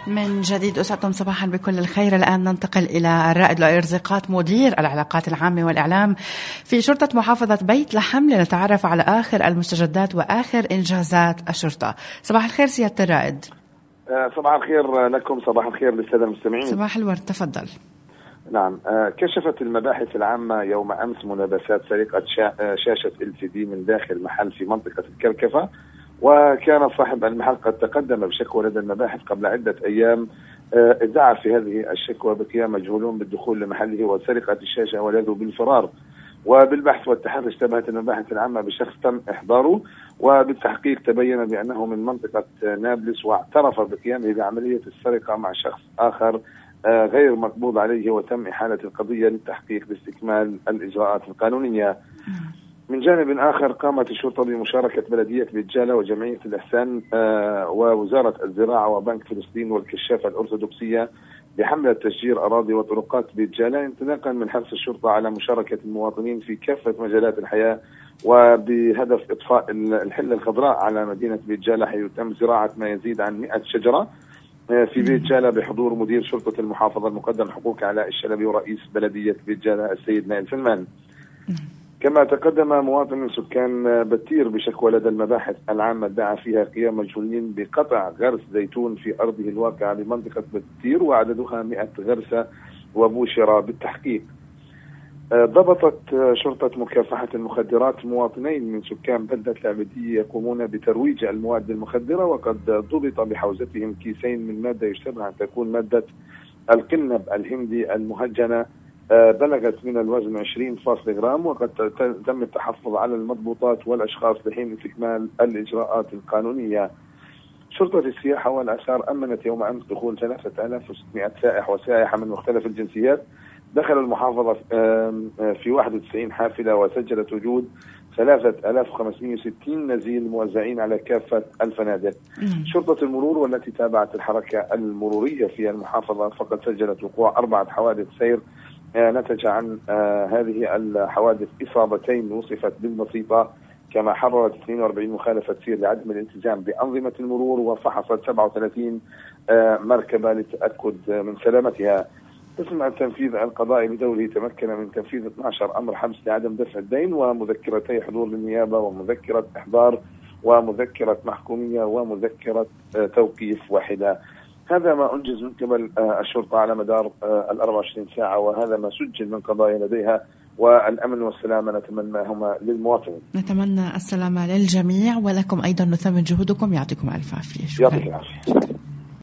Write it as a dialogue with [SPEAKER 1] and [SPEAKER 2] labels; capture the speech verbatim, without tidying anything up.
[SPEAKER 1] من جديد أسعدكم صباحا بكل الخير. الآن ننتقل إلى الرائد لؤي رزقات مدير العلاقات العامة والإعلام في شرطة محافظة بيت لحم لنتعرف على آخر المستجدات وآخر إنجازات الشرطة. صباح الخير سيادة الرائد.
[SPEAKER 2] صباح الخير لكم، صباح الخير للسادة المستمعين.
[SPEAKER 1] صباح الورد، تفضل.
[SPEAKER 2] نعم، كشفت المباحث العامة يوم أمس ملابسات سرقة شاشة إل سي دي من داخل محل في منطقة الكركفة، وكان صاحب المحل قد تقدم بشكوى لدى المباحث قبل عدة أيام. ادعى في هذه الشكوى بقيام مجهولون بالدخول لمحله وسرقة الشاشة ولاذوا بالفرار، وبالبحث والتحري اشتبهت المباحث العامة بشخص تم إحضاره، وبالتحقيق تبين بأنه من منطقة نابلس، واعترف بقيامه بعملية السرقة مع شخص آخر غير مقبوض عليه، وتم إحالة القضية للتحقيق لاستكمال الإجراءات القانونية. من جانب آخر قامت الشرطة بمشاركة بلدية بيت جالة وجمعية الإحسان ووزارة الزراعة وبنك فلسطين والكشافة الأرثوذكسية بحملة تشجير أراضي وطرقات بيت جالة، انطلاقا من حرص الشرطة على مشاركة المواطنين في كافة مجالات الحياة، وبهدف إطفاء الحلة الخضراء على مدينة بيت جالة، حيث تم زراعة ما يزيد عن مئة شجرة في بيت جالة بحضور مدير شرطة المحافظة المقدم حقوق علاء الشلبي ورئيس بلدية بيت جالة السيد نائل سلمان. كما تقدم مواطن من سكان بتير بشكوى لدى المباحث العامة ادعى فيها قيام مجهولين بقطع غرس زيتون في أرضه الواقعة بمنطقة بتير وعددها مئة غرسة، وبوشر بالتحقيق. ضبطت شرطة مكافحة المخدرات مواطنين من سكان بلدة العبدية يقومون بترويج المواد المخدرة، وقد ضبط بحوزتهم كيسين من مادة يشتبه أن تكون مادة القنب الهندي المهجنة، بلغت من الوزن عشرين فاصلة جرام، وقد تم التحفظ على المضبوطات والأشخاص لحين استكمال الإجراءات القانونية. شرطة السياحة والآثار أمنت يوم أمس دخول ثلاثة آلاف وستمئة سائح وسائحة من مختلف الجنسيات دخلوا المحافظة في واحد وتسعين حافلة، وسجلت وجود ثلاثة آلاف وخمسمئة وستين نزيل موزعين على كافة الفنادق. شرطة المرور والتي تابعت الحركة المرورية في المحافظة فقد سجلت وقوع أربعة حوادث سير نتج عن هذه الحوادث إصابتين وصفت بالبسيطة، كما حررت اثنين وأربعين مخالفة سير لعدم الالتزام بأنظمة المرور، وفحصت سبعة وثلاثين مركبة للتأكد من سلامتها. قسم التنفيذ القضائي بدوره تمكن من تنفيذ اثني عشر أمر حبس لعدم دفع الدين، ومذكرتي حضور للنيابة، ومذكرة إحضار، ومذكرة محكومية، ومذكرة توقيف واحدة. هذا ما أنجز من قبل الشرطة على مدار الأربع وعشرين ساعة، وهذا ما سجل من قضايا لديها، والأمن والسلامة نتمناهما للمواطنين.
[SPEAKER 1] نتمنى السلامة للجميع، ولكم أيضا نثمن جهودكم. يعطيكم ألف عافية.
[SPEAKER 2] يعطيك العافية.